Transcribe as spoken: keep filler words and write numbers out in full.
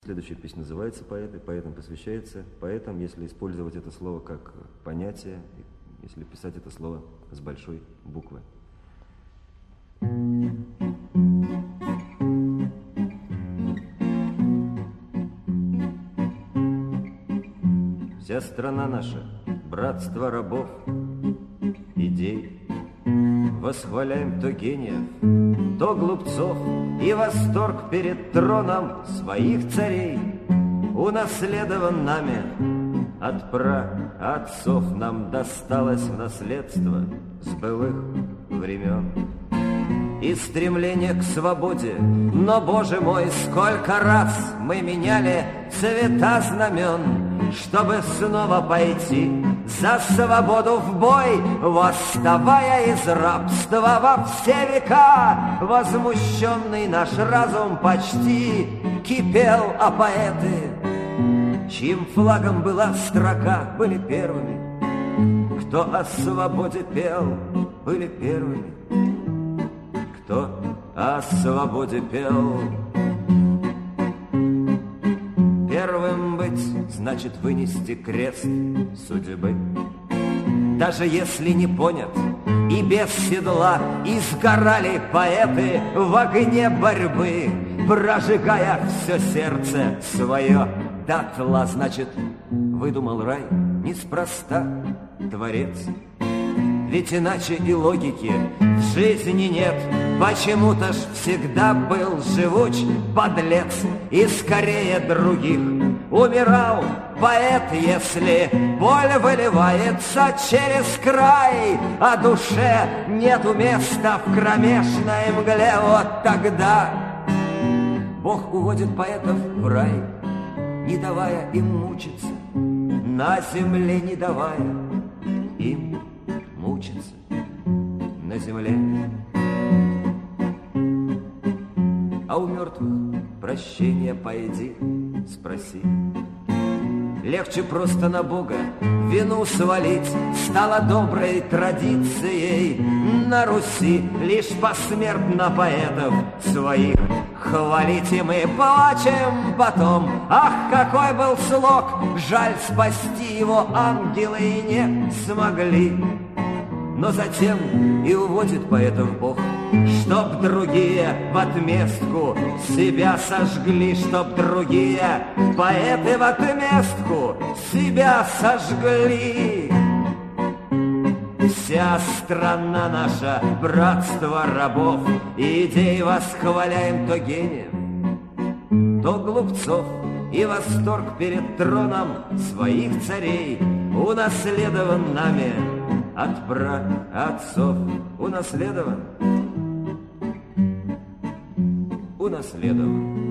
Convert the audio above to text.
Следующая песня называется «Поэты», поэтам посвящается поэтам, если использовать это слово как понятие, если писать это слово с большой буквы. Вся страна наша, братство рабов, идей. Восхваляем то гениев, то глупцов, и восторг перед троном своих царей унаследован нами. От праотцов нам досталось в наследство с былых времен. И стремление к свободе, но, Боже мой, сколько раз мы меняли цвета знамен, чтобы снова пойти за свободу в бой, восставая из рабства во все века. Возмущенный наш разум почти кипел, а поэты, чьим флагом была строка, были первыми. Кто о свободе пел, были первыми. Кто о свободе пел. Первым быть значит вынести крест судьбы. Даже если не понят и без седла, изгорали поэты в огне борьбы, прожигая все сердце свое дотла. Значит, выдумал рай неспроста Творец. Ведь иначе и логики в жизни нет. Почему-то ж всегда был живуч подлец, и скорее других умирал поэт, если боль выливается через край, а душе нету места в кромешной мгле. Вот тогда Бог уводит поэтов в рай, не давая им мучиться, на земле не давая им мучиться на земле. А у мертвых прощения пойди спроси. Легче просто на Бога вину свалить стало доброй традицией на Руси. Лишь посмертно поэтов своих хвалить, и мы плачем потом. Ах, какой был слог, жаль, спасти его ангелы и не смогли. Но затем и уводит поэтов Бог, чтоб другие в отместку себя сожгли, чтоб другие поэты в отместку себя сожгли. Вся страна наша, братство рабов, идей восхваляем то гениев, то глупцов, и восторг перед троном своих царей унаследован нами. От праотцов унаследован, унаследован.